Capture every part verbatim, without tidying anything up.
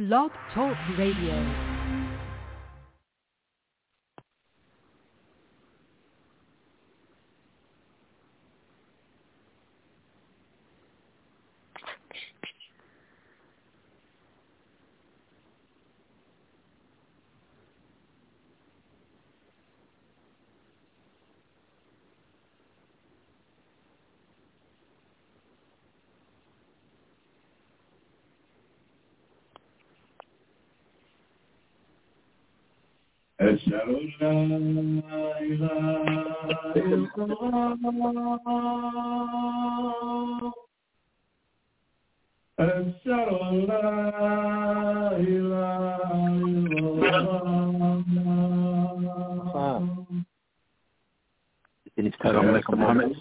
Blog Talk Radio. أشهد أن لا إله إلا الله أشهد أن لا إله إلا الله السلام عليكم محمد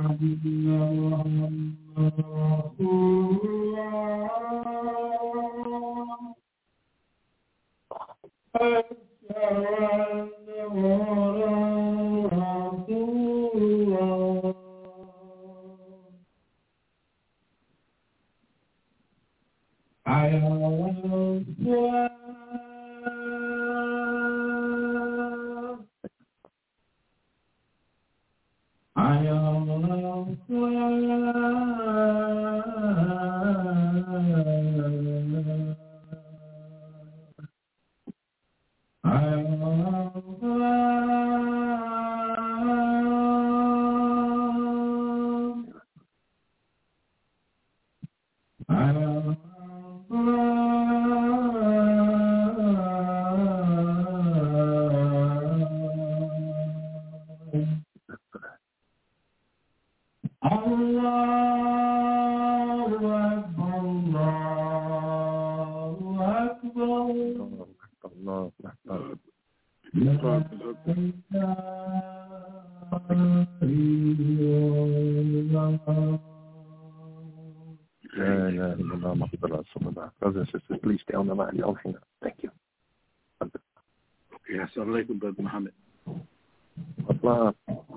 Brothers and sisters, please stay on the line. Don't hang up. Thank you. Okay, assalamu alaikum, Brother Muhammad. Assalamu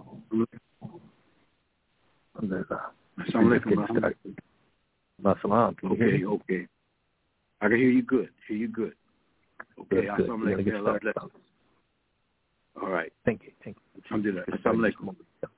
alaikum, Muhammad. Assalamu. Can you hear me? Okay. I can hear you good. Hear you good. Okay, assalamu alaikum. Allah bless you. All right. Thank you. Thank you. Alhamdulillah. Assalamu alaikum.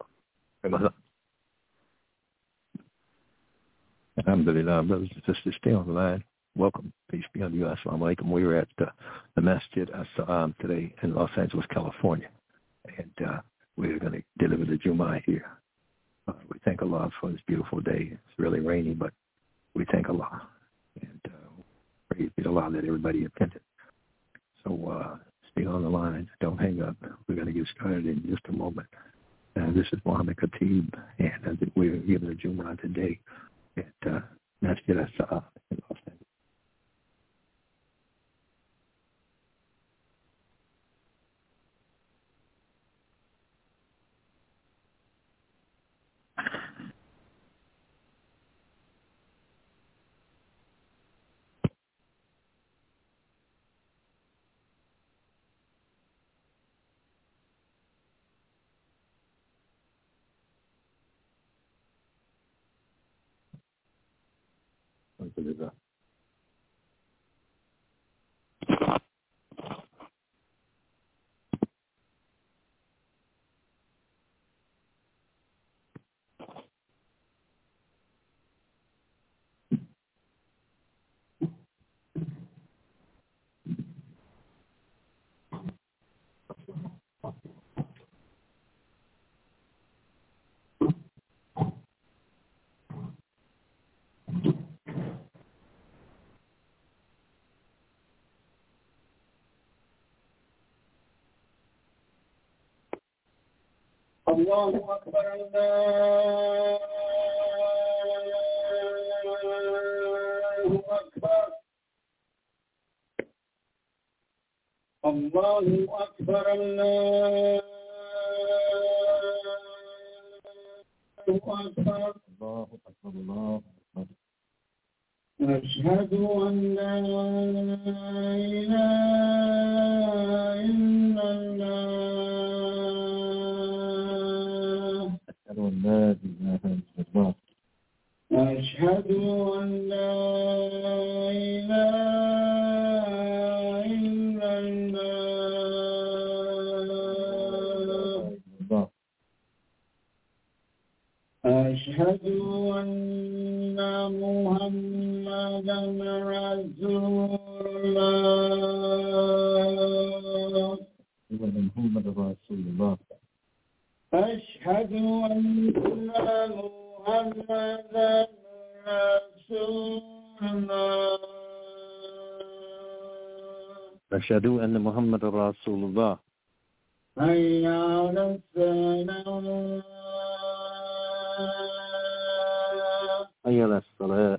Alhamdulillah, brothers and sisters, stay on the line. Welcome. Peace be unto you. Assalamu alaikum. We were at uh, the Masjid As-Salam today in Los Angeles, California, and uh, we're going to deliver the Jumu'ah here. Uh, we thank Allah for this beautiful day. It's really rainy, but we thank Allah, and uh, praise be to Allah that everybody attended. So uh, stay on the line. Don't hang up. We're going to get started in just a moment. Uh, this is Muhammad Khatib, and uh, we're giving the Jumu'ah today at uh, Masjid As-Salam in Los Angeles. Alhamdulillah. Allahu Akbar, Allahu Akbar, Allahu Akbar, Allahu Akbar, Allahu Akbar, Allahu Akbar. أشهد أن لا إله إلا الله أشهد أن لا إله إلا الله أشهد أن لا إله أشهد أن محمدا رسول الله محمد رسول الله أشهد أن محمدا رسول الله أشهد أن محمد رسول الله حي على الصلاة حي على الصلاة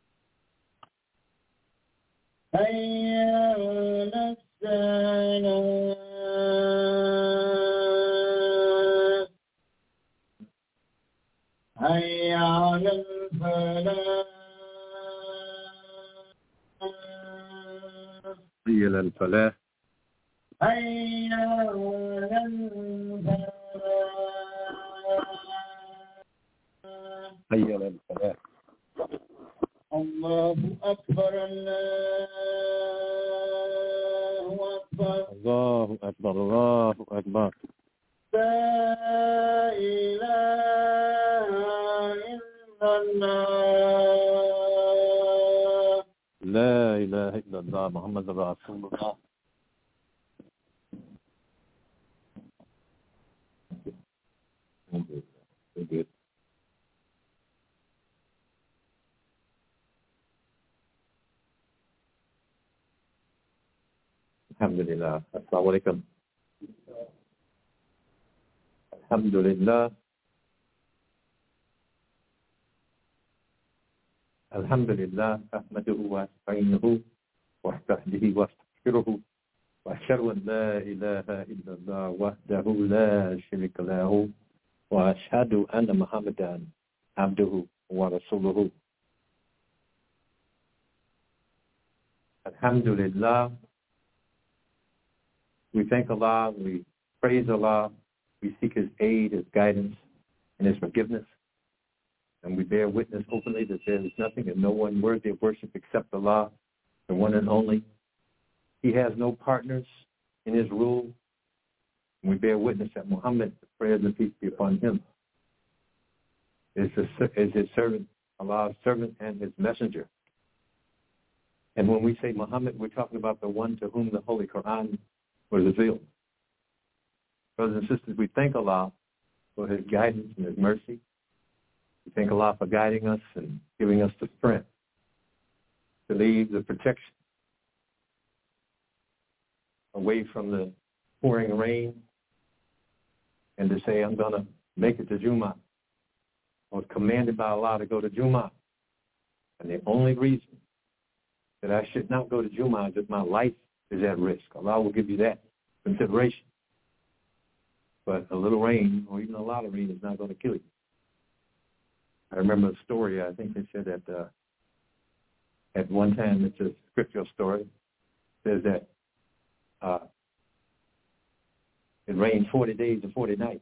حي على الصلاة حي على الفلاح حي على الفلاح حي على الفلاح حي على الفلاح الله أكبر الله أكبر الله أكبر الله أكبر لا إله إلا الله لا إله إلا الله محمد رسول الله Good. Alhamdulillah. Assalamualaikum. Alhamdulillah. Alhamdulillah. Ahmaduhu wa asta'inuhu wa astahdihi wa astaghfiruhu wa ashhadu an la ilaha illallah wahdahu la sharika lahu wa ashhadu anna Muhammadan abduhu wa rasuluhu. Alhamdulillah. We thank Allah, we praise Allah, we seek His aid, His guidance, and His forgiveness. And we bear witness openly that there is nothing and no one worthy of worship except Allah, the one and only. He has no partners in His rule. And we bear witness that Muhammad, the prayers and peace be upon him, is his, is his servant, Allah's servant and His messenger. And when we say Muhammad, we're talking about the one to whom the Holy Quran was revealed. Brothers and sisters, we thank Allah for His guidance and His mercy. We thank Allah for guiding us and giving us the strength to leave the protection away from the pouring rain and to say, I'm going to make it to Jummah. I was commanded by Allah to go to Jummah. And the only reason that I should not go to Jummah is that my life is at risk. Allah will give you that consideration. But a little rain, or even a lot of rain, is not going to kill you. I remember a story, I think they said that uh, at one time, it's a scriptural story, it says that uh, it rained forty days and forty nights.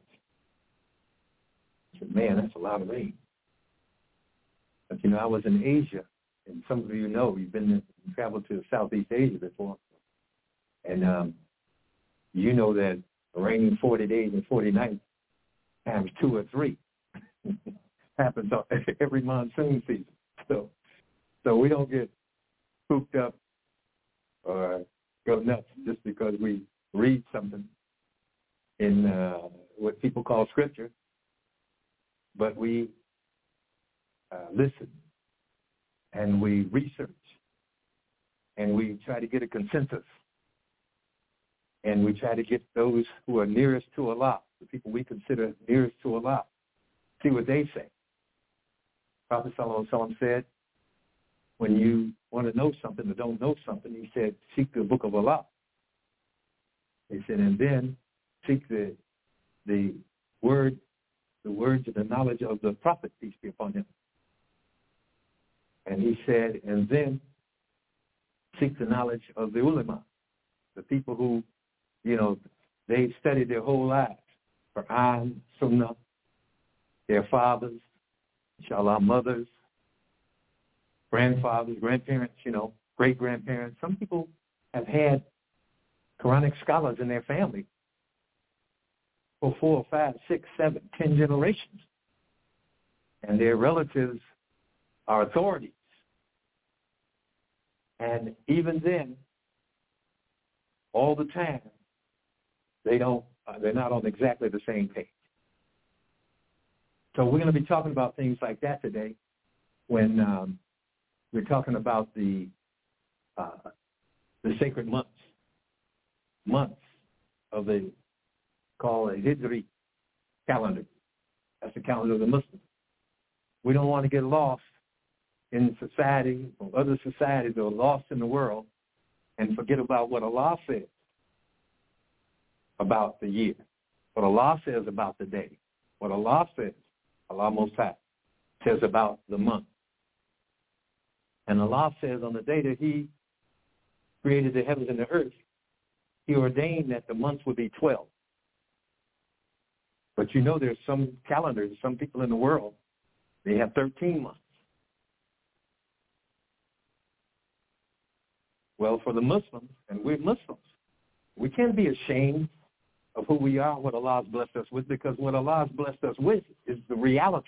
I said, man, that's a lot of rain. But, you know, I was in Asia, and some of you know, you've been traveled to Southeast Asia before. And um, you know that raining forty days and forty nights times two or three happens every monsoon season. So, so we don't get spooked up or go nuts just because we read something in uh, what people call scripture, but we uh, listen and we research and we try to get a consensus. And we try to get those who are nearest to Allah, the people we consider nearest to Allah, see what they say. Prophet Sallallahu Alaihi Wasallam said, when you want to know something or don't know something, he said, seek the book of Allah. He said, and then seek the the word, the words and the knowledge of the Prophet, peace be upon him. And he said, and then seek the knowledge of the ulama, the people who, you know, they studied their whole lives, Quran, Sunnah, their fathers, inshallah, mothers, grandfathers, grandparents, you know, great-grandparents. Some people have had Quranic scholars in their family for four, five, six, seven, ten generations. and their relatives are authorities. And even then, all the time, they don't, uh, they're not on exactly the same page. So we're going to be talking about things like that today when um, we're talking about the uh, the sacred months, months of the called a Hijri calendar. That's the calendar of the Muslims. We don't want to get lost in society or other societies or lost in the world and forget about what Allah says about the year, what Allah says about the day, what Allah says, Allah Most High, says about the month. And Allah says on the day that he created the heavens and the earth, he ordained that the months would be twelve. But you know there's some calendars, some people in the world, they have thirteen months. Well, for the Muslims, and we're Muslims, we can't be ashamed of who we are, what Allah has blessed us with, because what Allah has blessed us with is the reality.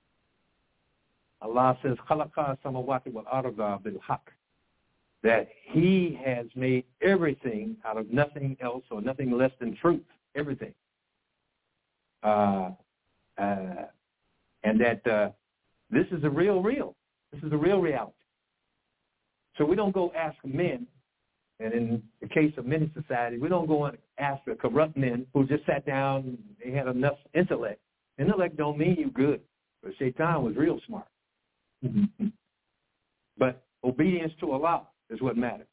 Allah says, خَلَقَ السَّمَوَاتِ وَالْأَرْضَ بِالْحَقِّ, that he has made everything out of nothing else or nothing less than truth, everything. Uh, uh, and that uh, this is a real, real. This is a real reality. So we don't go ask men, and in the case of many societies, we don't go and ask the corrupt men who just sat down and they had enough intellect. Intellect don't mean you good, but Shaitan was real smart. Mm-hmm. But obedience to Allah is what matters.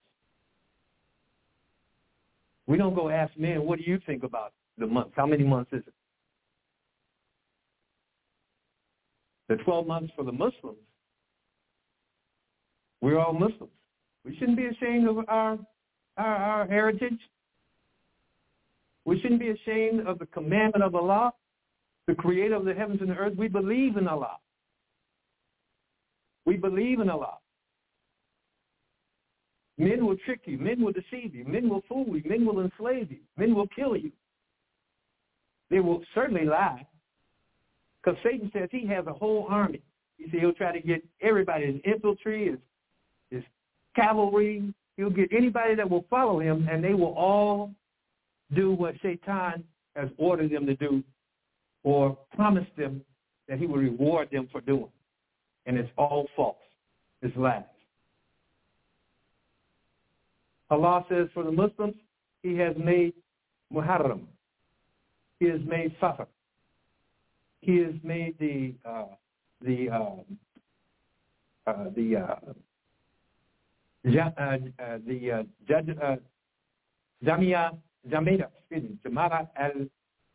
We don't go ask men, what do you think about the months? How many months is it? The twelve months for the Muslims, we're all Muslims. We shouldn't be ashamed of our, our, our heritage. We shouldn't be ashamed of the commandment of Allah, the creator of the heavens and the earth. We believe in Allah. We believe in Allah. Men will trick you. Men will deceive you. Men will fool you. Men will enslave you. Men will kill you. They will certainly lie. Because Satan says he has a whole army. He said he'll try to get everybody, his infantry, his, his cavalry. He'll get anybody that will follow him, and they will all do what Shaitan has ordered them to do or promised them that he will reward them for doing. And it's all false. It's lies. Allah says for the Muslims, he has made Muharram. He has made Safar. He has made the uh, the uh, uh, the uh, ja, uh, uh, the uh, Jaj, uh, Jamia Jamida, excuse me, Jamara al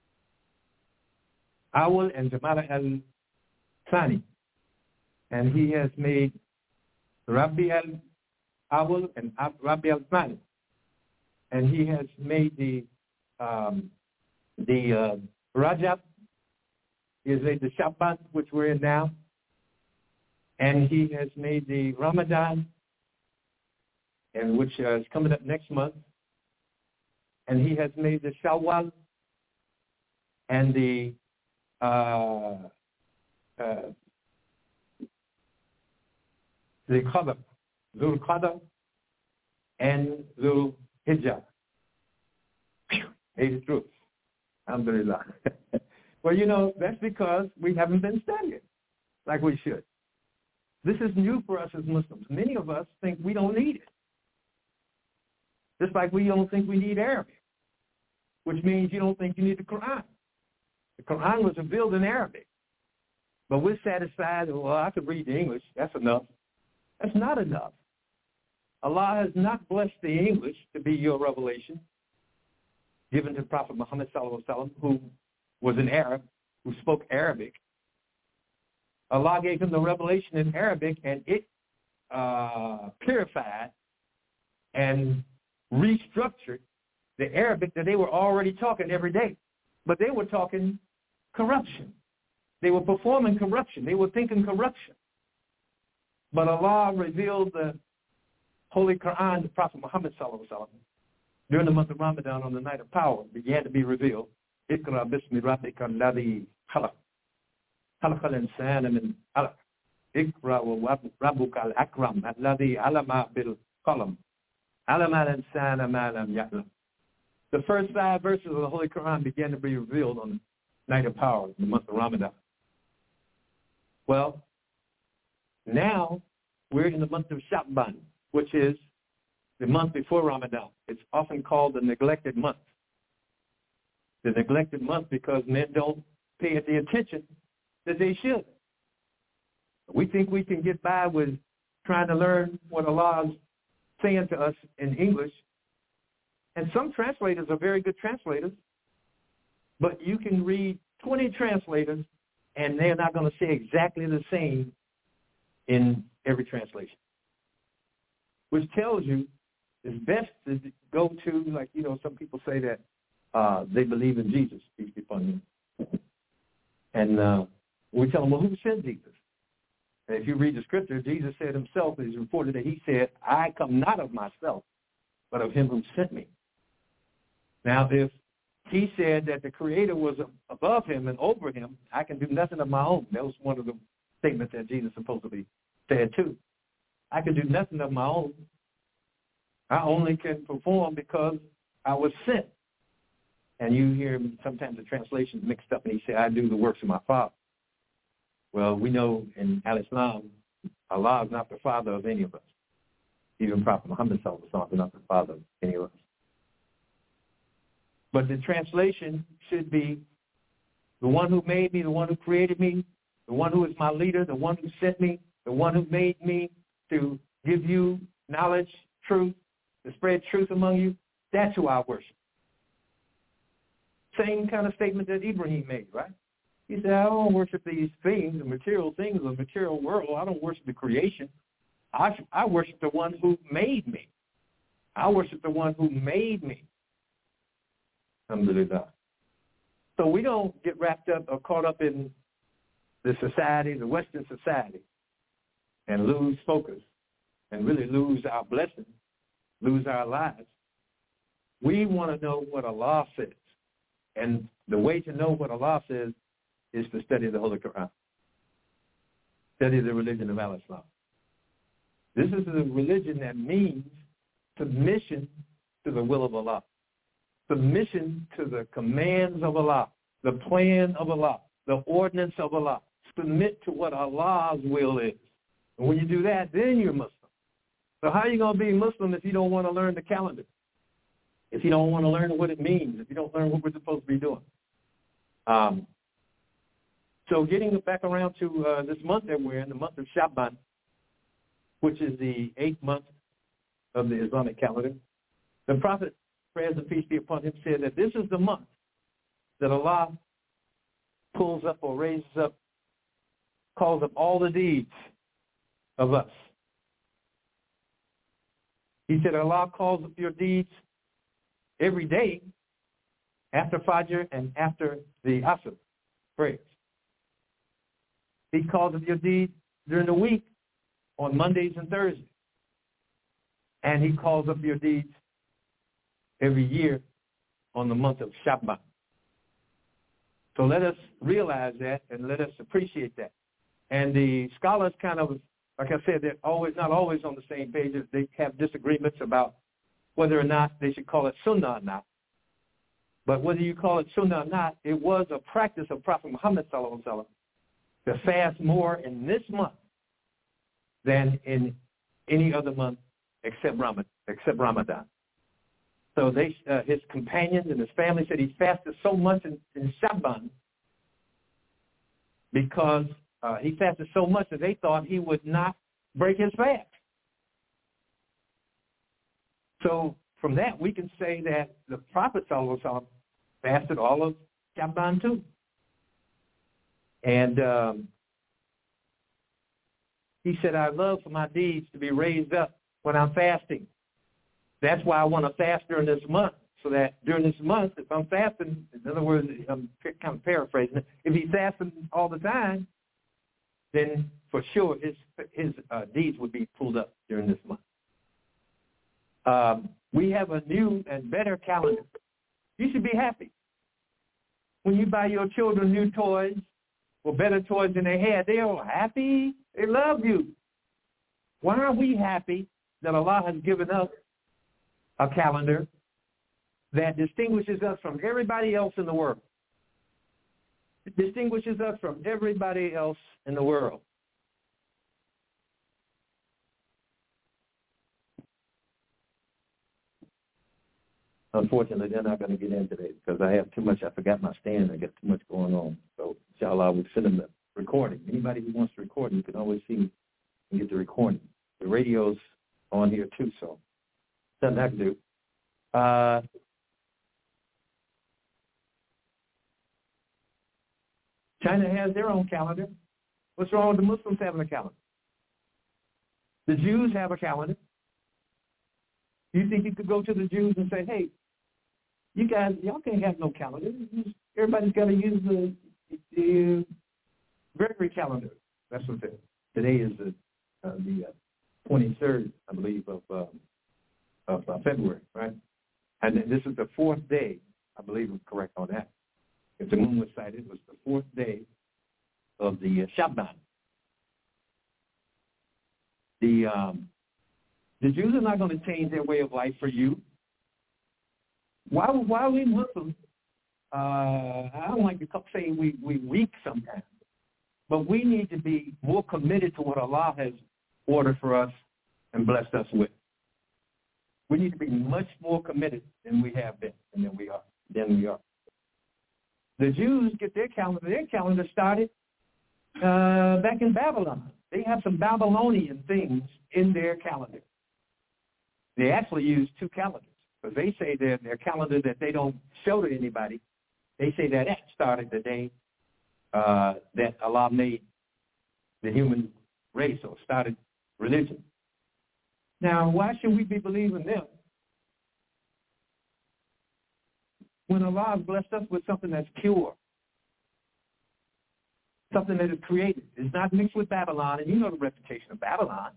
Awal and Jamara al Thani, and he has made Rabi al Awal and Rabi al Thani, and he has made the um, the uh, Rajab. He has made the Shaban, which we're in now, and he has made the Ramadan, and which uh, is coming up next month, and he has made the Shawwal and the uh, uh, the Qadr, Dhul Qadr, and Dhul Hijjah. Eight truths. Alhamdulillah. Well, you know, that's because we haven't been studying like we should. This is new for us as Muslims. Many of us think we don't need it. Just like we don't think we need Arabic, which means you don't think you need the Quran. The Quran was revealed in Arabic. But we're satisfied, well, I could read the English. That's enough. That's not enough. Allah has not blessed the English to be your revelation given to Prophet Muhammad sallallahu alaihi wasallam, who was an Arab, who spoke Arabic. Allah gave him the revelation in Arabic, and it uh, purified and restructured the Arabic that they were already talking every day. But they were talking corruption. They were performing corruption. They were thinking corruption. But Allah revealed the Holy Quran to Prophet Muhammad sallallahu alaihi wasallam during the month of Ramadan on the night of power. It began to be revealed. Iqra bismi rabbika alladhi khalaq. خلق الإنسان من علق اقرأ وربك الأكرم الذي علم بالقلم علم الإنسان ما لم يعلم. The first five verses of the Holy Quran began to be revealed on the night of power, in the month of Ramadan. Well, now we're in the month of Sha'ban, which is the month before Ramadan. It's often called the neglected month. The neglected month because men don't pay it the attention that they should. We think we can get by with trying to learn what Allah is saying to us in English. And some translators are very good translators, but you can read twenty translators, and they're not going to say exactly the same in every translation, which tells you it's best to go to, like, you know, some people say that uh, they believe in Jesus, peace be upon him. And uh, we tell them, well, who sent Jesus? And if you read the scripture, Jesus said himself, it is reported that he said, I come not of myself, but of him who sent me. Now, if he said that the Creator was above him and over him, I can do nothing of my own. That was one of the statements that Jesus supposedly said too. I can do nothing of my own. I only can perform because I was sent. And you hear sometimes the translations mixed up, and he said, I do the works of my Father. Well, we know in Al-Islam, Allah is not the father of any of us. Even Prophet Muhammad sallallahu alaihi wasallam is not the father of any of us. But the translation should be the one who made me, the one who created me, the one who is my leader, the one who sent me, the one who made me to give you knowledge, truth, to spread truth among you. That's who I worship. Same kind of statement that Ibrahim made, right? He said, I don't worship these things, the material things of the material world. I don't worship the creation. I, I worship the one who made me. I worship the one who made me. Alhamdulillah. So we don't get wrapped up or caught up in the society, the Western society, and lose focus and really lose our blessing, lose our lives. We want to know what Allah says. And the way to know what Allah says is to study the Holy Quran. Study the religion of Al-Islam. This is the religion that means submission to the will of Allah. Submission to the commands of Allah, the plan of Allah, the ordinance of Allah. Submit to what Allah's will is. And when you do that, then you're Muslim. So how are you going to be Muslim if you don't want to learn the calendar? If you don't want to learn what it means, if you don't learn what we're supposed to be doing? Um, so getting back around to uh, this month that we're in, the month of Sha'ban, which is the eighth month of the Islamic calendar, the Prophet, prayers and peace be upon him, said that this is the month that Allah pulls up or raises up, calls up all the deeds of us. He said Allah calls up your deeds every day after Fajr and after the Asr prayers. He calls up your deeds during the week on Mondays and Thursdays. And he calls up your deeds every year on the month of Sha'ban. So let us realize that and let us appreciate that. And the scholars kind of, like I said, they're always not always on the same page. They have disagreements about whether or not they should call it sunnah or not. But whether you call it sunnah or not, it was a practice of Prophet Muhammad sallallahu alaihi wasallam to fast more in this month than in any other month except Ramadan. Except Ramadan. So they, uh, his companions and his family said he fasted so much in, in Sha'ban because uh, he fasted so much that they thought he would not break his fast. So from that, we can say that the Prophet sallallahu alaihi wasallam fasted all of Sha'ban too. And um, he said, I love for my deeds to be raised up when I'm fasting. That's why I want to fast during this month, so that during this month, if I'm fasting, in other words, I'm kind of paraphrasing it, if he's fasting all the time, then for sure his his uh, deeds would be pulled up during this month. Um, we have a new and better calendar. You should be happy. When you buy your children new toys, were better toys than they had. They are happy. They love you. Why are we happy that Allah has given us a calendar that distinguishes us from everybody else in the world? It distinguishes us from everybody else in the world. Unfortunately, they're not going to get in today because I have too much. I forgot my stand. I got too much going on. So, inshallah, I would send them the recording. Anybody who wants to record, you can always see and get the recording. The radio's on here, too, so nothing I can do. Uh, China has their own calendar. What's wrong with the Muslims having a calendar? The Jews have a calendar. You think you could go to the Jews and say, hey, you guys, y'all can't have no calendar. Everybody's got to use the, the Gregory calendar. That's what it is. Today is the, uh, the uh, twenty-third, I believe, of, uh, of uh, February, right? And this is the fourth day, I believe I'm correct on that. If the moon was sighted, it was the fourth day of the uh, Shaban. The, um, the Jews are not going to change their way of life for you. Why, why are we Muslims? Uh, I don't like to say we, we weak sometimes, but we need to be more committed to what Allah has ordered for us and blessed us with. We need to be much more committed than we have been and than we are. Than we are. The Jews get their calendar. Their calendar started uh, back in Babylon. They have some Babylonian things in their calendar. They actually use two calendars because they say that their calendar that they don't show to anybody, they say that that started the day uh, that Allah made the human race or started religion. Now, why should we be believing them when Allah has blessed us with something that's pure, something that is created? It's not mixed with Babylon, and you know the reputation of Babylon.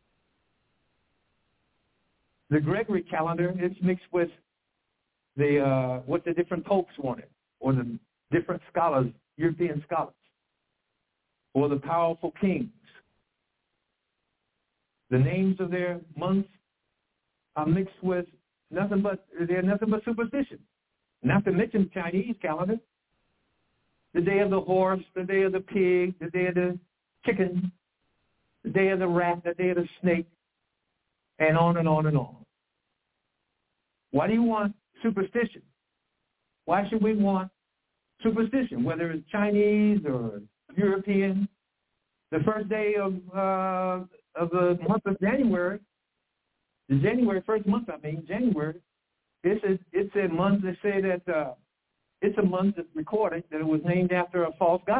The Gregory calendar is mixed with the uh, what the different popes wanted, or the different scholars, European scholars, or the powerful kings. The names of their months are mixed with nothing but they're nothing but superstition. Not to mention the Chinese calendar, the day of the horse, the day of the pig, the day of the chicken, the day of the rat, the day of the snake, and on and on and on. Why do you want superstition? Why should we want superstition, whether it's Chinese or European? The first day of uh, of the month of January, the January first month, I mean January, it's a it's a month that say that uh, it's a month that's recorded that it was named after a false god.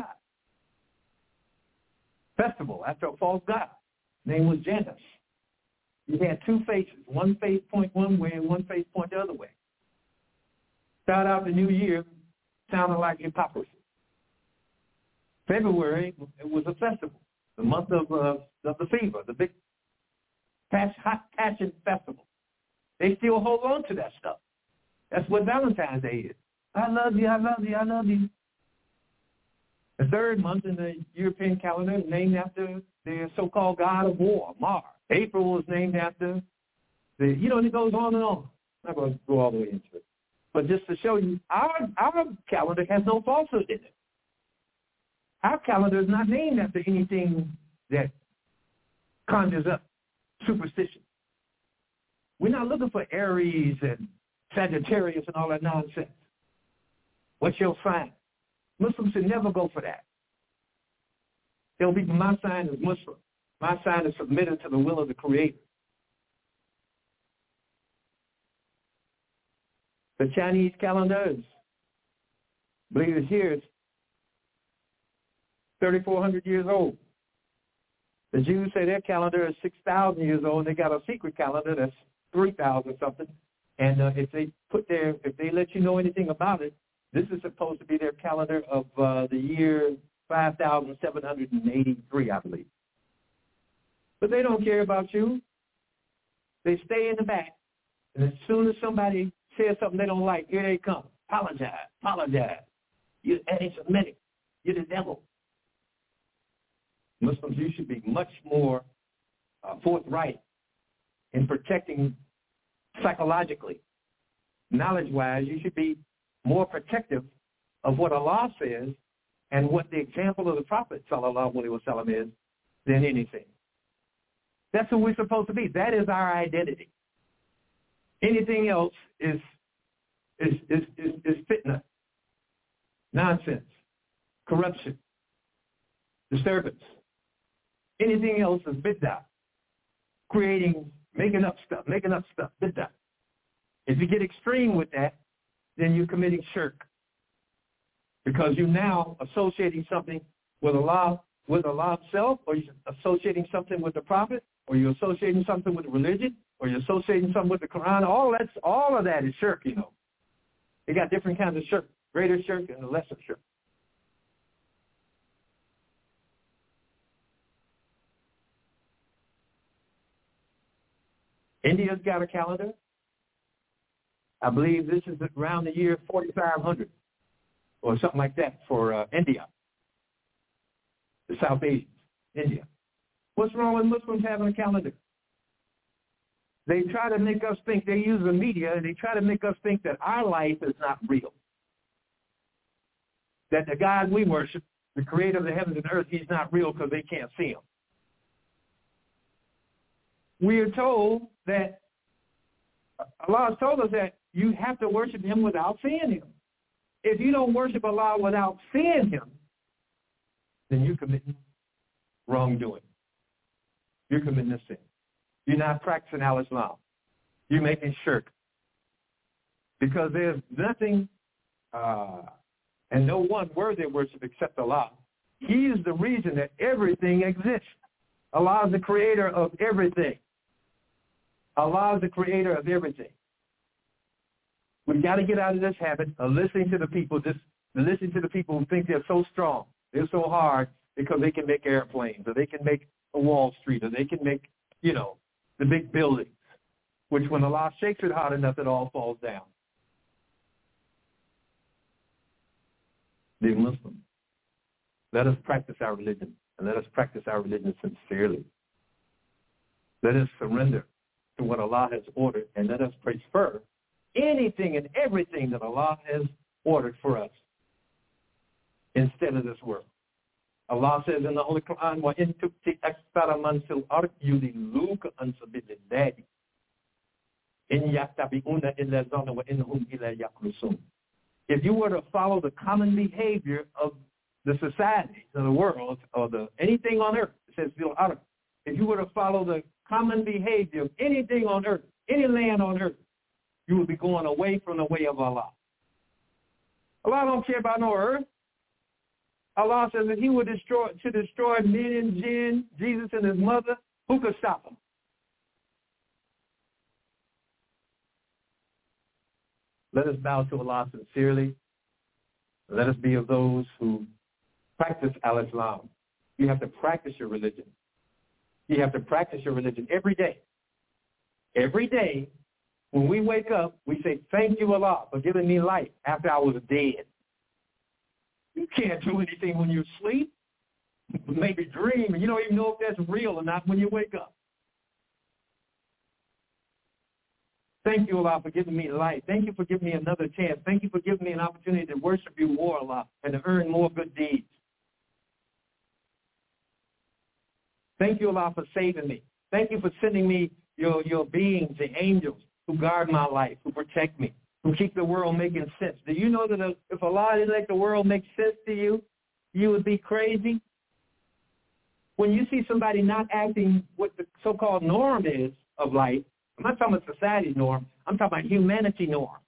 Festival after a false god. Name was Janus. You had two faces. One face point one way and one face point the other way. Start out the new year sounding like hypocrisy. February, it was a festival, the month of, uh, of the fever, the big hot passion festival. They still hold on to that stuff. That's what Valentine's Day is. I love you, I love you, I love you. The third month in the European calendar is named after the so-called god of war, Mars. April was named after the, you know, and it goes on and on. I'm not going to go all the way into it. But just to show you, our our calendar has no falsehood in it. Our calendar is not named after anything that conjures up superstition. We're not looking for Aries and Sagittarius and all that nonsense. What's your sign? Muslims should never go for that. Tell people my sign is Muslim. My sign is submitted to the will of the Creator. The Chinese calendar is, I believe it's here, it's thirty-four hundred years old. The Jews say their calendar is six thousand years old, and they got a secret calendar that's three thousand something. And uh, if they put their, if they let you know anything about it, this is supposed to be their calendar of uh, the year five thousand seven hundred eighty-three, I believe. But they don't care about you. They stay in the back. And as soon as somebody says something they don't like, here they come. Apologize. Apologize. You're anti-Semitic. You're the devil. Muslims, you should be much more uh, forthright in protecting psychologically. Knowledge-wise, you should be more protective of what Allah says and what the example of the Prophet, sallallahu alaihi wasallam, is than anything. That's who we're supposed to be. That is our identity. Anything else is is is is, is fitna, nonsense, corruption, disturbance. Anything else is bid'ah, creating, making up stuff, making up stuff, bid'ah. If you get extreme with that, then you're committing shirk, because you're now associating something with Allah, with Allah himself, or you're associating something with the Prophet, or you're associating something with religion, or you're associating something with the Quran. All that's all of that is shirk, you know. You got different kinds of shirk, greater shirk and the lesser shirk. India's got a calendar. I believe this is around the year forty-five hundred or something like that for uh, India, the South Asians, India. What's wrong with Muslims having a calendar? They try to make us think, they use the media, and they try to make us think that our life is not real. That the God we worship, the creator of the heavens and earth, he's not real because they can't see him. We are told that, Allah has told us that you have to worship him without seeing him. If you don't worship Allah without seeing him, then you're committing wrongdoing. You're committing a sin. You're not practicing al-Islam. You're making shirk. Because there's nothing uh, and no one worthy of worship except Allah. He is the reason that everything exists. Allah is the creator of everything. Allah is the creator of everything. We've got to get out of this habit of listening to the people, just listening to the people who think they're so strong, they're so hard because they can make airplanes, or they can make a Wall Street, or they can make, you know, the big buildings, which when Allah shakes it hard enough, it all falls down. Dear Muslims, let us practice our religion, and let us practice our religion sincerely. Let us surrender to what Allah has ordered, and let us prefer anything and everything that Allah has ordered for us instead of this world. Allah says in the Holy Quran, وَإِن تُبْتِ أَكْثَرَ مَنْ فِي الْأَرْضِ يُضِلُّوكَ عَنْ سَبِيلِ اللَّهِ إِنْ يَتَّبِعُونَ إِلَّا الظَّنَّ وَإِنْهُمْ إِلَّا يَخْرُصُونَ. If you were to follow the common behavior of the society, of the world, or the anything on earth, it says fil ard. If you were to follow the common behavior of anything on earth, any land on earth, you would be going away from the way of Allah. Allah don't care about no earth. Allah says that he would destroy, to destroy men and jinn, Jesus and his mother. Who could stop him? Let us bow to Allah sincerely. Let us be of those who practice al-Islam. You have to practice your religion. You have to practice your religion every day. Every day, when we wake up, we say, thank you, Allah, for giving me life after I was dead. You can't do anything when you sleep. Maybe dream, and you don't even know if that's real or not when you wake up. Thank you, Allah, for giving me life. Thank you for giving me another chance. Thank you for giving me an opportunity to worship you more, Allah, and to earn more good deeds. Thank you, Allah, for saving me. Thank you for sending me your, your beings, the angels, who guard my life, who protect me, who keep the world making sense. Do you know that if Allah didn't let the world make sense to you, you would be crazy? When you see somebody not acting what the so-called norm is of life, I'm not talking about society's norm, I'm talking about humanity norm,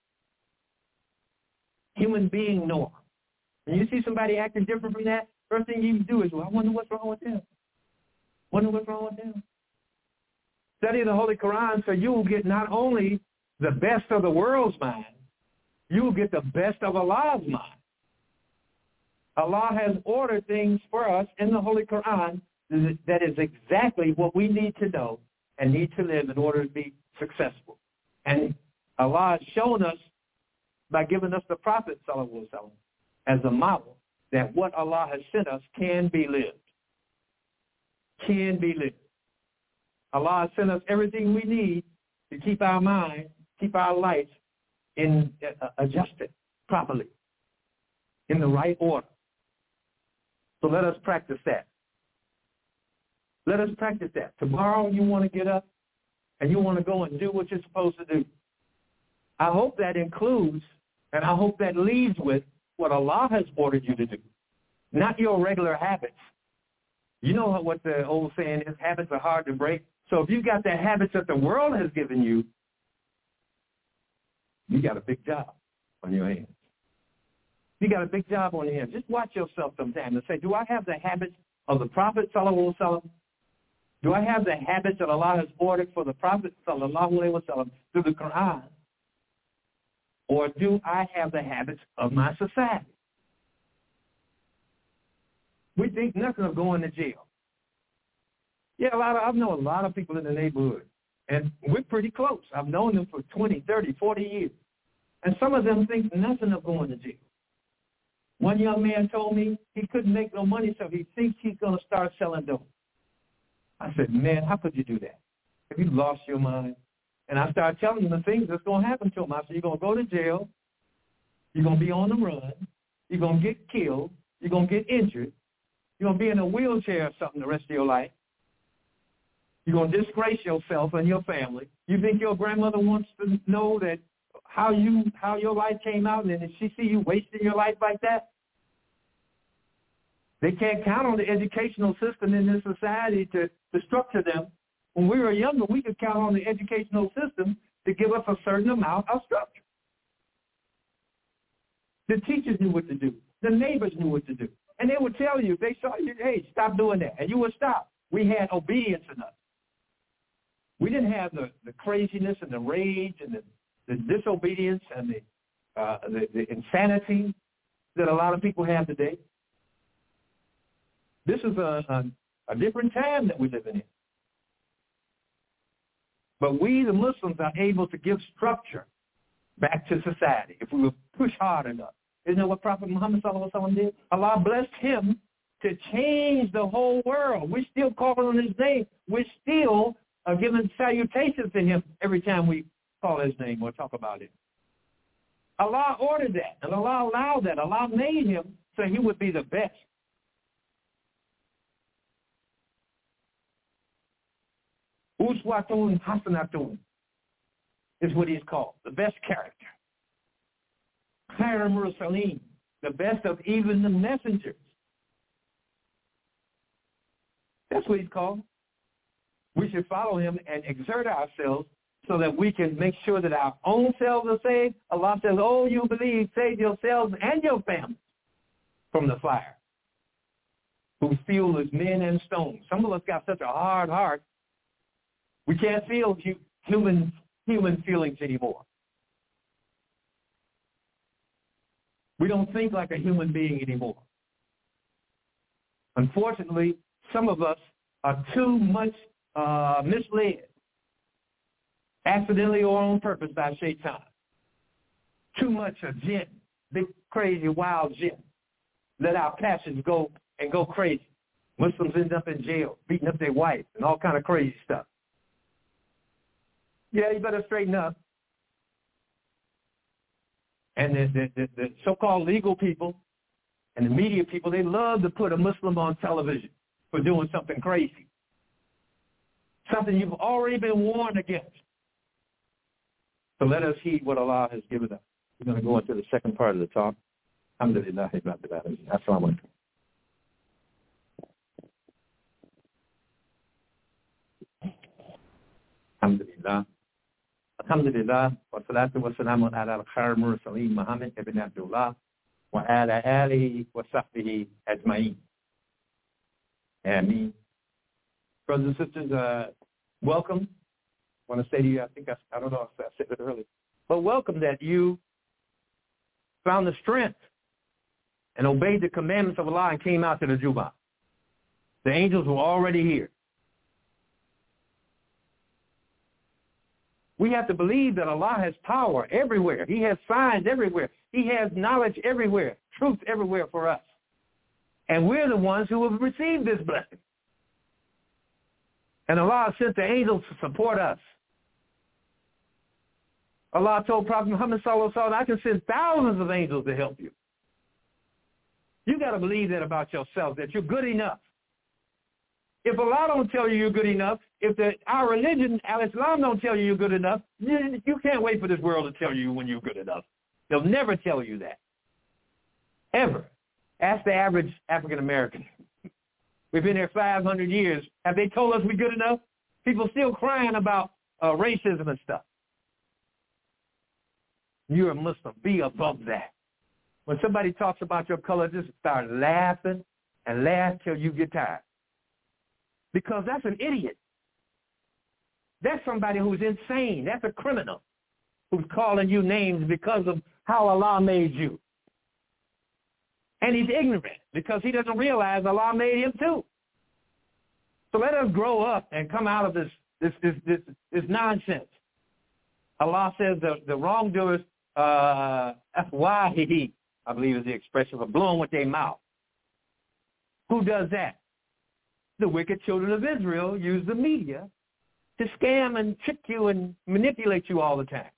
human being norm. When you see somebody acting different from that, first thing you do is, well, I wonder what's wrong with them. Wonder what's wrong with them. Study the Holy Quran so you will get not only the best of the world's mind, you will get the best of Allah's mind. Allah has ordered things for us in the Holy Quran that is exactly what we need to know and need to live in order to be successful. And Allah has shown us by giving us the Prophet sallallahu alaihi wasallam as a model that what Allah has sent us can be lived. can be lived. Allah has sent us everything we need to keep our mind, keep our life in uh, adjusted properly, in the right order. So let us practice that. Let us practice that. Tomorrow you want to get up and you want to go and do what you're supposed to do. I hope that includes, and I hope that leads with what Allah has ordered you to do, not your regular habits. You know what the old saying is, habits are hard to break. So if you've got the habits that the world has given you, you got a big job on your hands. You got a big job on your hands. Just watch yourself sometimes and say, do I have the habits of the Prophet, sallallahu alaihi wasallam? Do I have the habits that Allah has ordered for the Prophet, sallallahu alaihi wasallam, through the Quran? Or do I have the habits of my society? We think nothing of going to jail. Yeah, a lot of, I've known a lot of people in the neighborhood, and we're pretty close. I've known them for twenty, thirty, forty years. And some of them think nothing of going to jail. One young man told me he couldn't make no money, so he thinks he's going to start selling dope. I said, man, how could you do that? Have you lost your mind? And I started telling him the things that's going to happen to him. I said, you're going to go to jail. You're going to be on the run. You're going to get killed. You're going to get injured. You're going to be in a wheelchair or something the rest of your life. You're going to disgrace yourself and your family. You think your grandmother wants to know that how you how your life came out, and if she see you wasting your life like that? They can't count on the educational system in this society to, to structure them. When we were younger, we could count on the educational system to give us a certain amount of structure. The teachers knew what to do. The neighbors knew what to do. And they would tell you, they saw you, hey, stop doing that. And you would stop. We had obedience in us. We didn't have the, the craziness and the rage and the, the disobedience and the, uh, the, the insanity that a lot of people have today. This is a, a, a different time that we're living in. But we, the Muslims, are able to give structure back to society if we will push hard enough. Isn't that what Prophet Muhammad sallallahu alaihi wasallam did? Allah blessed him to change the whole world. We're still calling on his name. We're still uh, giving salutations to him every time we call his name or talk about it. Allah ordered that, and Allah allowed that. Allah made him so he would be the best. Uswatun Hasanatun is what he's called, the best character. Khair Mursaleen, the best of even the messengers. That's what he's called. We should follow him and exert ourselves so that we can make sure that our own selves are saved. Allah says, oh, you believe, save yourselves and your families from the fire, whose fuel is men and stones. Some of us got such a hard heart, we can't feel human human feelings anymore. We don't think like a human being anymore. Unfortunately, some of us are too much uh, misled, accidentally or on purpose, by Shaitan. Too much a jinn, big, crazy, wild jinn. Let our passions go and go crazy. Muslims end up in jail, beating up their wife and all kind of crazy stuff. Yeah, you better straighten up. And the, the, the, the so-called legal people and the media people, they love to put a Muslim on television for doing something crazy, something you've already been warned against. So let us heed what Allah has given us. We're going to go into the second part of the talk. Alhamdulillah. Assalamu alaikum. Alhamdulillah. Alhamdulillah. Wa salatu wa salamu ala al-khair mursaleen Muhammad ibn Abdullah wa ala alihi wa sahbihi ajma'in. Ameen. Brothers and sisters, uh, welcome. I want to say to you, I think I, I don't know if I said it earlier, but welcome that you found the strength and obeyed the commandments of Allah and came out to the Jumu'ah. The angels were already here. We have to believe that Allah has power everywhere. He has signs everywhere. He has knowledge everywhere, truth everywhere for us. And we're the ones who have received this blessing. And Allah sent the angels to support us. Allah told Prophet Muhammad sallallahu alaihi wasallam, I can send thousands of angels to help you. You got to believe that about yourself, that you're good enough. If Allah don't tell you you're good enough, if the, our religion, Al-Islam, don't tell you you're good enough, you, you can't wait for this world to tell you when you're good enough. They'll never tell you that. Ever. Ask the average African American. We've been here five hundred years. Have they told us we're good enough? People still crying about uh, racism and stuff. You're a Muslim. Be above that. When somebody talks about your color, just start laughing and laugh till you get tired. Because that's an idiot. That's somebody who's insane. That's a criminal who's calling you names because of how Allah made you. And he's ignorant because he doesn't realize Allah made him too. So let us grow up and come out of this this this this, this nonsense. Allah says the, the wrongdoers, uh, afwahihi, I believe is the expression for blowing with their mouth. Who does that? The wicked children of Israel use the media to scam and trick you and manipulate you all the time.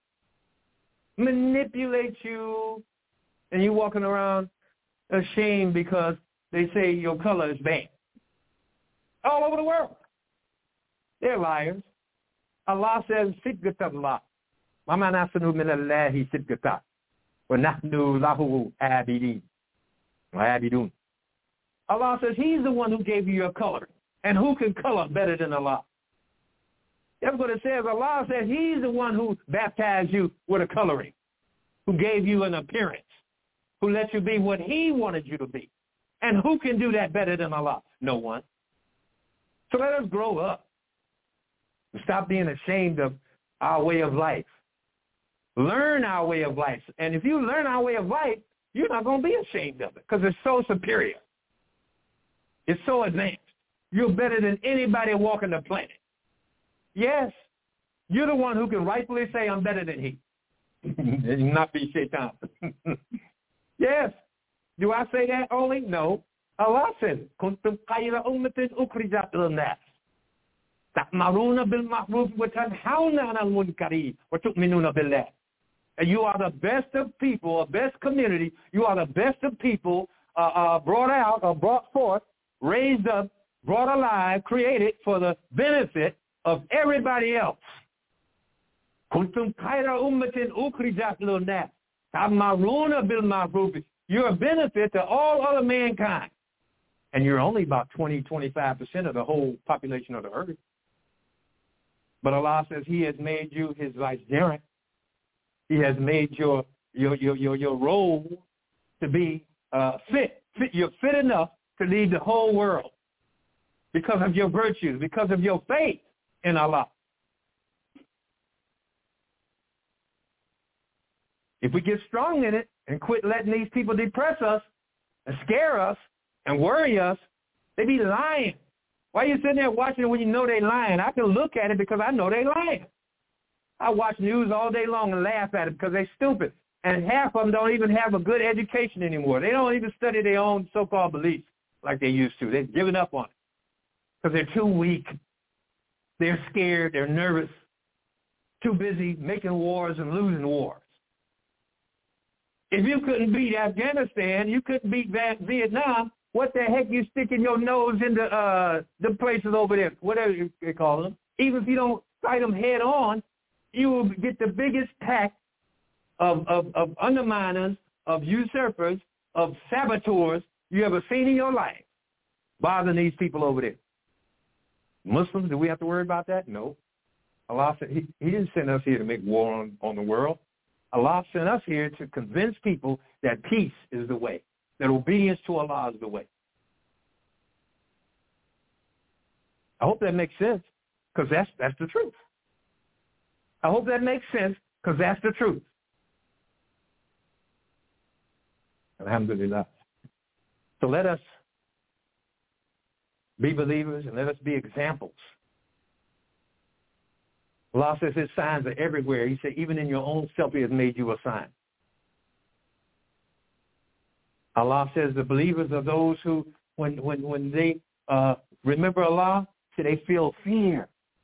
Manipulate you, and you're walking around ashamed because they say your color is bad. All over the world. They're liars. Allah says, Sidqat Allah. Wa ma nasanu min Allahi sidqata. Wa nahnu lahu abidin. Wa abidun. Allah says he's the one who gave you your color. And who can color better than Allah? That's what it says. Allah says he's the one who baptized you with a coloring, who gave you an appearance, who let you be what he wanted you to be. And who can do that better than Allah? No one. So let us grow up. Stop being ashamed of our way of life. Learn our way of life. And if you learn our way of life, you're not going to be ashamed of it because it's so superior. It's so advanced. You're better than anybody walking the planet. Yes, you're the one who can rightfully say, I'm better than he. And not be shaitan. Yes. Do I say that only? No. Allah said, كنتم خير أمة أخرجت للناس تأمرون بالمعروف وتنهون عن المنكر وتؤمنون بالله. And you are the best of people, a best community. You are the best of people uh, uh, brought out or brought forth, raised up, brought alive, created for the benefit of everybody else. كنتم خير أمة أخرجت للناس تأمرون بالمعروف. You're a benefit to all other mankind. And you're only about twenty, twenty-five percent of the whole population of the earth. But Allah says he has made you his vicegerent. He has made your your your your, your role to be uh, fit. fit. You're fit enough to lead the whole world because of your virtues, because of your faith in Allah. If we get strong in it and quit letting these people depress us and scare us and worry us, they be lying. Why are you sitting there watching it when you know they lying? I can look at it because I know they lying. I watch news all day long and laugh at it because they're stupid. And half of them don't even have a good education anymore. They don't even study their own so-called beliefs like they used to. They've given up on it because they're too weak. They're scared. They're nervous. Too busy making wars and losing wars. If you couldn't beat Afghanistan, you couldn't beat Vietnam, what the heck you sticking your nose into uh, the places over there, whatever you call them? Even if you don't fight them head on, you will get the biggest pack of, of, of underminers, of usurpers, of saboteurs you ever seen in your life bothering these people over there. Muslims, do we have to worry about that? No. Allah said he, he didn't send us here to make war on, on the world. Allah sent us here to convince people that peace is the way, that obedience to Allah is the way. I hope that makes sense because that's, that's the truth. I hope that makes sense because that's the truth. Alhamdulillah. So let us be believers and let us be examples. Allah says his signs are everywhere. He said, even in your own self, he has made you a sign. Allah says the believers are those who, when when when they uh, remember Allah, See, they feel fear.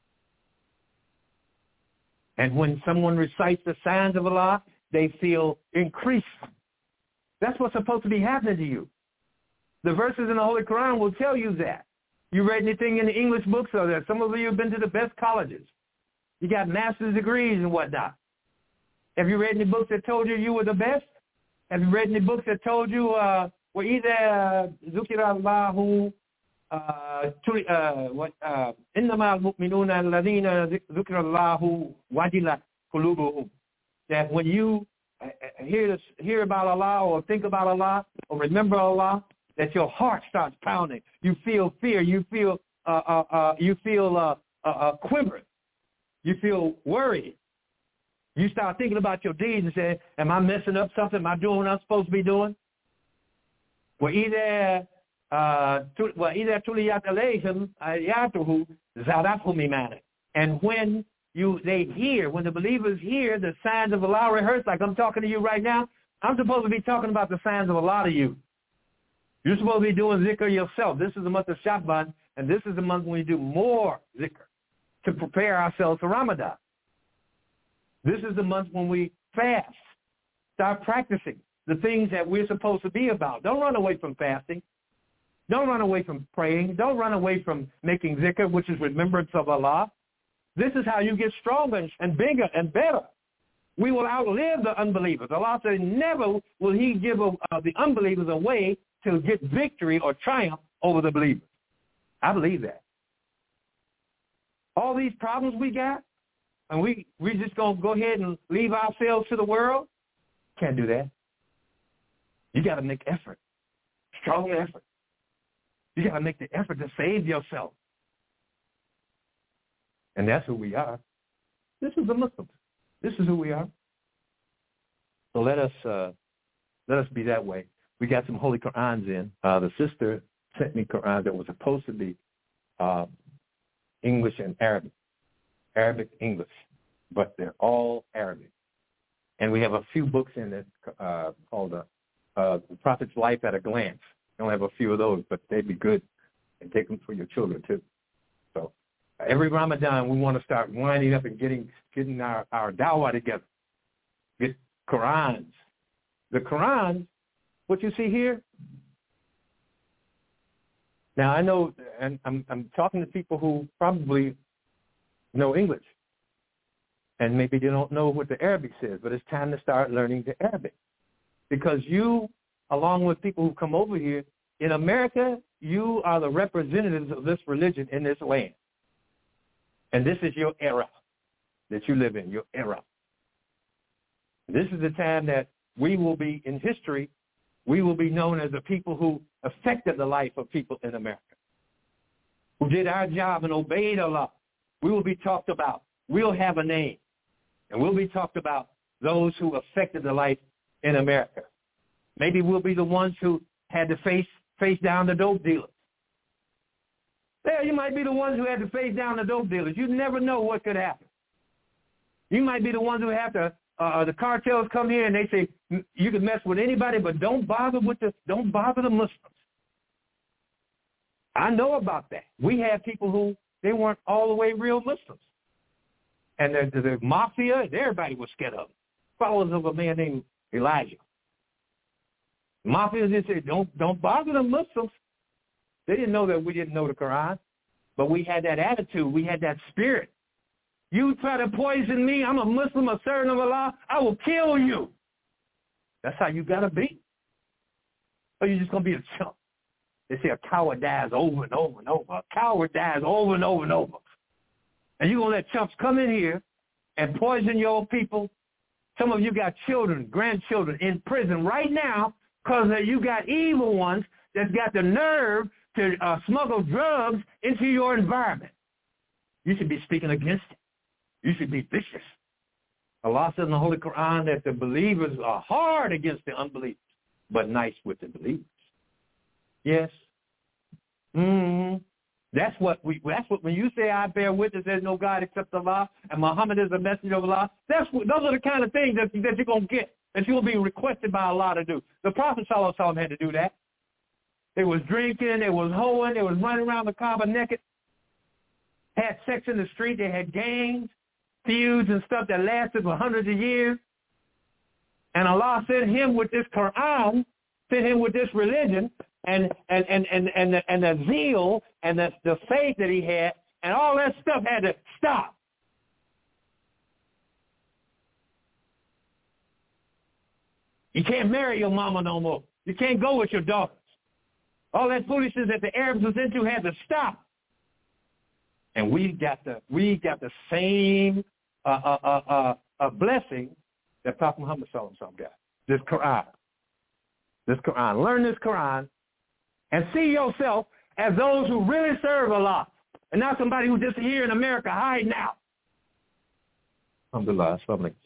And when someone recites the signs of Allah, they feel increased. That's what's supposed to be happening to you. The verses in the Holy Quran will tell you that. You read anything in the English books or that? Some of you have been to the best colleges. You got master's degrees and whatnot. Have you read any books that told you you were the best? Have you read any books that told you, uh, وَإِذَا ذُكِرَ اللَّهُ what إِنَّمَا الْمُؤْمِنُونَ الَّذِينَ ذُكِرَ اللَّهُ وَجِلَتْ قُلُوبُهُم? That when you hear hear about Allah or think about Allah or remember Allah, that your heart starts pounding. You feel fear. You feel uh, uh, uh, you feel uh, uh, uh, quivering. You feel worried. You start thinking about your deeds and say, am I messing up something? Am I doing what I'm supposed to be doing? وَإِذَا تُلِيَتْ عَلَيْهِمْ آيَاتُهُ زَادَتْهُمْ إِيمَانًا. And when you they hear, when the believers hear the signs of Allah rehearsed, like I'm talking to you right now, I'm supposed to be talking about the signs of Allah to you. You're supposed to be doing zikr yourself. This is the month of Sha'ban, and this is the month when we do more zikr to prepare ourselves for Ramadan. This is the month when we fast, start practicing the things that we're supposed to be about. Don't run away from fasting. Don't run away from praying. Don't run away from making zikr, which is remembrance of Allah. This is how you get stronger and bigger and better. We will outlive the unbelievers. Allah said never will he give uh, the unbelievers a way to get victory or triumph over the believers. I believe that. All these problems we got, and we we just going to go ahead and leave ourselves to the world? Can't do that. You got to make effort, strong effort. You got to make the effort to save yourself. And that's who we are. This is the Muslims. This is who we are. So let us uh, let us be that way. We got some holy Qur'ans in. Uh, the sister sent me Qur'ans that was supposed to be uh, English and Arabic, Arabic, English, but they're all Arabic. And we have a few books in it uh, called uh, uh, The Prophet's Life at a Glance. We only have a few of those, but they'd be good, and take them for your children too. So every Ramadan, we want to start winding up and getting getting our, our dawah together. Get Qur'ans. The Qur'an, what you see here. Now I know, and I'm I'm talking to people who probably know English, and maybe they don't know what the Arabic says, but it's time to start learning the Arabic, because you, along with people who come over here in America, you are the representatives of this religion in this land, and this is your era that you live in, your era. This is the time that we will be in history. We will be known as the people who affected the life of people in America, who did our job and obeyed Allah. We will be talked about. We'll have a name, and we'll be talked about, those who affected the life in America. Maybe we'll be the ones who had to face face down the dope dealers. Yeah, you might be the ones who had to face down the dope dealers. You never know what could happen. You might be the ones who have to, uh, the cartels come here and they say, you can mess with anybody, but don't bother with the, don't bother the Muslims. I know about that. We have people who, they weren't all the way real Muslims. And the, the, the mafia, everybody was scared of them. Followers of a man named Elijah. Mafia just said, don't, don't bother the Muslims. They didn't know that we didn't know the Quran, but we had that attitude. We had that spirit. You try to poison me, I'm a Muslim, a servant of Allah, I will kill you. That's how you got to be. Or you're just going to be a chump. They say a coward dies over and over and over. A coward dies over and over and over. And you're going to let chumps come in here and poison your people. Some of you got children, grandchildren in prison right now because you got evil ones that's got the nerve to uh, smuggle drugs into your environment. You should be speaking against it. You should be vicious. Allah says in the Holy Quran that the believers are hard against the unbelievers, but nice with the believers. Yes. Mm-hmm. That's what we. That's what when you say I bear witness there's no God except Allah and Muhammad is a messenger of Allah. That's what, those are the kind of things that, that you're gonna get, that you'll be requested by Allah to do. The Prophet Sallallahu Alaihi Wasallam had to do that. They was drinking, they was hoeing, they was running around the Kaaba naked. had sex in the street. They had gangs, feuds, and stuff that lasted for hundreds of years. And Allah sent him with this Quran, sent him with this religion, and and and and and the, and the zeal and the, the faith that he had, and all that stuff had to stop. You can't marry your mama no more. You can't go with your daughters. All that foolishness that the Arabs was into had to stop. And we got the we got the same uh, uh, uh, uh, uh, blessing that Prophet Muhammad sallallahu alaihi wasallam got. This Quran, this Quran. Learn this Quran, and see yourself as those who really serve Allah, and not somebody who's just here in America hiding out. Alhamdulillah. Assalamu alaikum.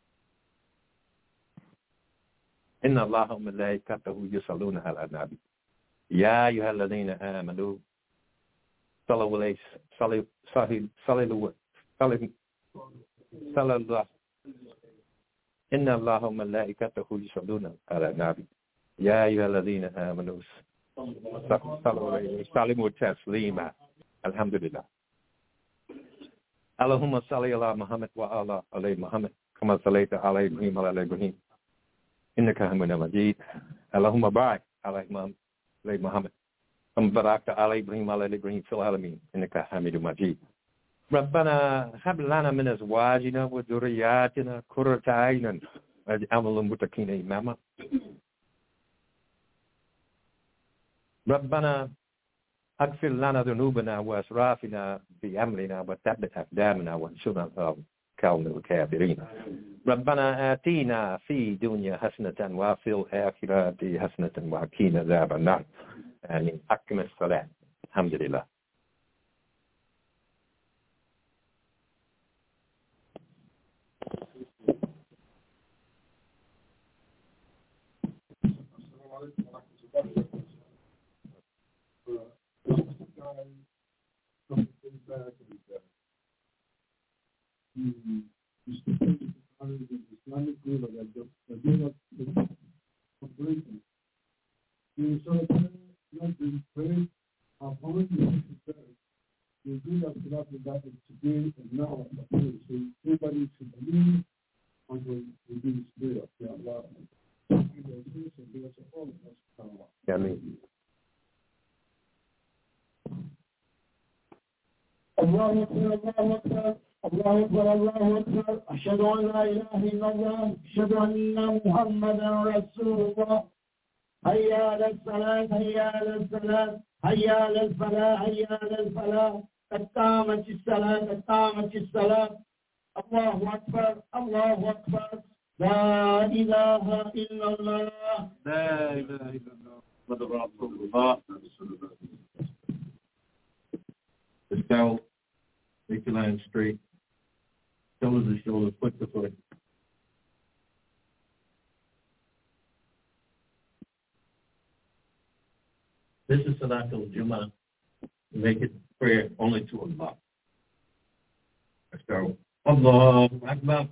Inna Allaha wa malaikatahu yusalluna ala nabi. Ya ayyuhalladhina amanu sallu alayhi sallu sallu sallu sallallahu. Inna Allaha wa malaikatahu yusalluna ala nabi. Ya ayyuhalladhina amanu sallu alayhi sallimu taslima. Alhamdulillah. Allahumma salli ala Muhammad wa ala ali Muhammad kama sallaita ala Ibrahim wa ala Ibrahim. Innaka Hamidun Majid. Allahumma barik ala Muhammad. Kama barakta ala Ibrahim wa ala Ibrahim fil alamin. Innaka Hamidun Majid. Rabbana hab lana min azwajina wa dhurriyyatina qurrata a'yunin waj'alna lil muttaqina imama. Rabbana اغفر لنا ذنوبنا واسرافنا في امرنا وثبت اقدامنا وانصرنا على القوم الكافرين. ربنا آتنا في الدنيا حسنة وفي الآخرة حسنة وقنا عذاب النار. آمين. أقم الصلاة. الحمد لله. Islamic ruler that gave us the operation. We shall not be prayed upon the necessary. We do that without that today and now. So everybody should believe until we do this prayer of Allah. Amen. الله أكبر الله أكبر الله أكبر الله أكبر أشهد أن لا إله إلا الله أشهد أن محمدا رسول الله. هيا على الصلاة هيا على الصلاة هيا على الفلاح هيا على الفلاح. قد قامت الصلاة قد قامت الصلاة. الله أكبر الله أكبر. لا إله إلا الله لا إله إلا الله محمد رسول الله. Establish, make your line straight, shoulders to shoulders, foot to foot. This is Salatul Jummah. Make it prayer only to Allah. Let's go. Allahu Akbar.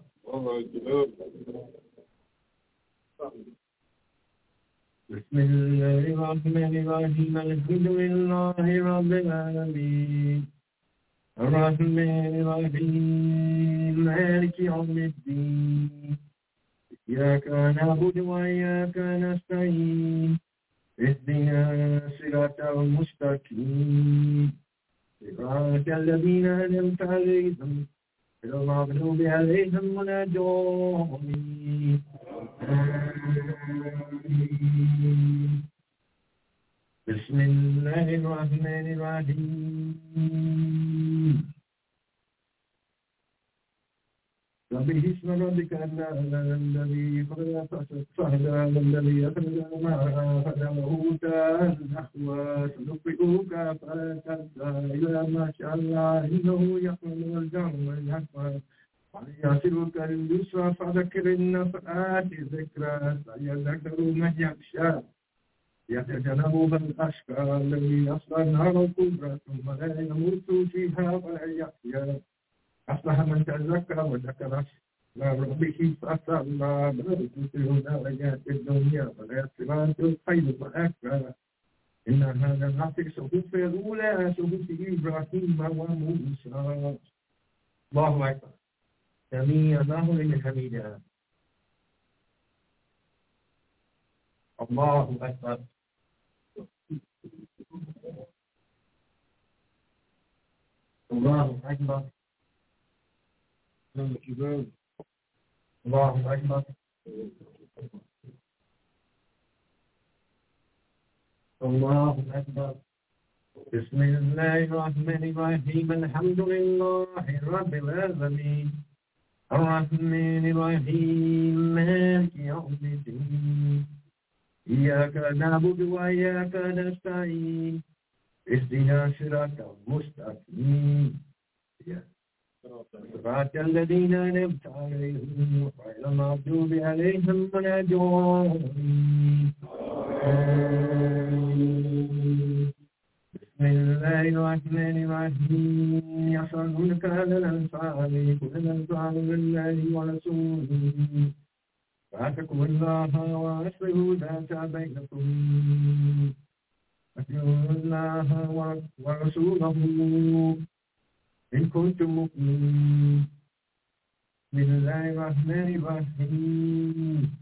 بسم الله الرحمن الرحيم الحمد لله رب العالمين الرحمن الرحيم مالك يوم الدين إياك نعبد وإياك نستعين اهدنا الصراط المستقيم صراط الذين أنعمت عليهم غير المغضوب عليهم ولا الضالين. بسم الله الرحمن الرحيم سبح اسم ربك الذي خلق فسوى الذي أخرج الماء فجعله نحوا سنقرئك فلا تنسى إلا ما شاء الله إنه يحمل الجمع والنحو ويسرك لليسرى فذكر النفعات ذكرى سيذكر من يخشى يتجنبها الأشقى الذي يصلى النار الكبرى ثم لا يموت فيها ولا يحيا. أصلح من تذكر وذكر اسم ربه فصلى بل تؤثرون الحياة الدنيا والآخرة خير وأبقى إن هذا العصر صحف الأولى صحف إبراهيم وموسى. الله أكبر. سميع الله لمن حمده. الله أكبر. الله أكبر. الله أكبر. الله أكبر. بسم الله الرحمن الرحيم. الحمد لله رب العالمين الرحمن الرحيم مالك يوم الدين إياك نعبد وإياك نستعين اهدنا الصراط المستقيم صراط الذين أنعمت عليهم غير المغضوب عليهم ولا الضالين. بسم الله الرحمن الرحيم. يسألونك عن الأنفال قل الأنفال لله ورسوله فاتقوا الله وأصلحوا ذات بينكم أطيعوا الله ورسوله إن كنتم مؤمنين. بسم الله الرحمن الرحيم.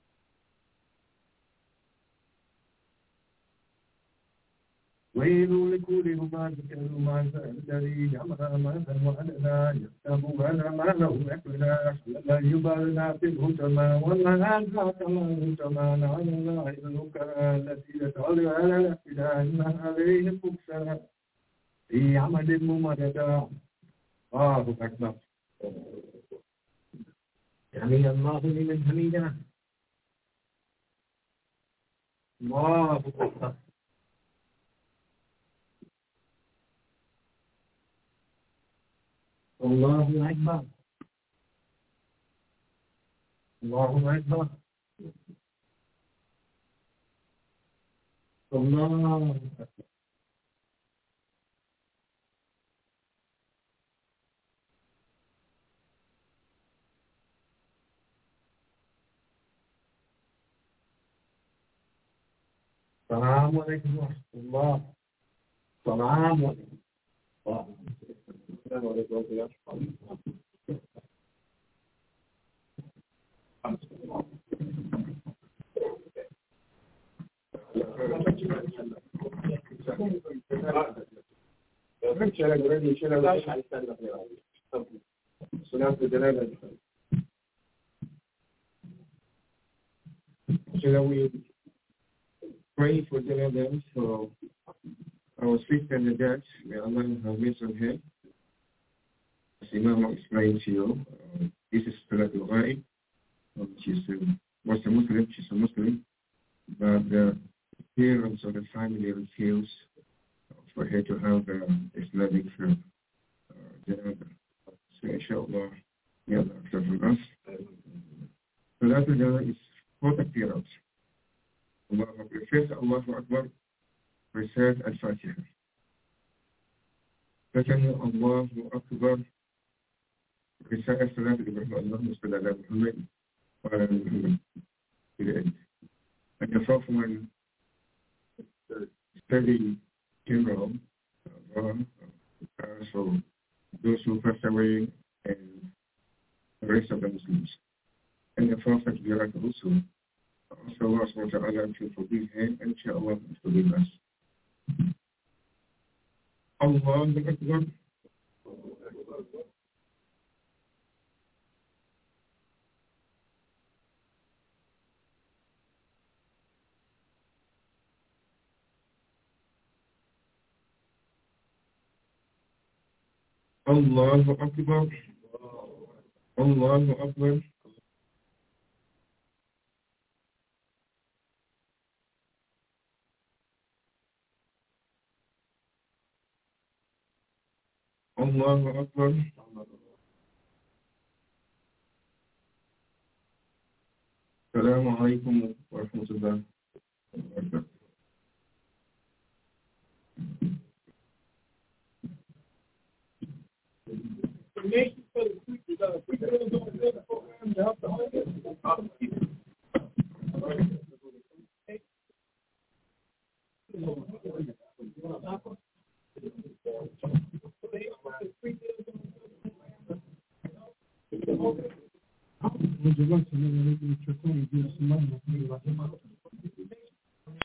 ويل لكل همزة لمزة الذي جمع مالا وعددا يحسب أن ماله أكلا لا يبالغ في الهتما ولا أدراك ما الهتما نعم الله النكرة التي تطلع على الأفئدة إنها عليهم مكسرة في عمد ممددة. الله أكبر. سمع الله لمن حمده. الله أكبر. الله أكبر. الله أكبر. الله أكبر. السلام عليكم ورحمة الله. السلام عليكم. السلام عليكم ورحمة الله. Shall we pray for Jalal for our sister in the church? May Allah have mercy on her. As Imam explained to you, uh, this is Salat al-Ghaib. Um, she's a, was a Muslim, she's a Muslim, but the parents of the family refuse for her to have uh, Islamic uh, Janaba. So inshallah, may Allah accept from us. Salat al-Janaba is four takbirats. Allah Akbar. First, Allahu Akbar, recite Al-Fatiha. Second, Allahu Akbar, recite Salat al-Ibrahim, Allahumma salli ala Muhammad wa ala Muhammad. And the fourth one, study funeral, uh, so those who passed away and the rest of the Muslims. And the fourth takbirat also, also Allah subhanahu wa ta'ala to forgive him and inshallah to forgive us. Allahu Akbar. Allahu Akbar. Allahu Akbar. Allahu Akbar. Assalamu alaikum wa rahmatullahi wa barakatuh. Would you like to know what you're trying to do some money?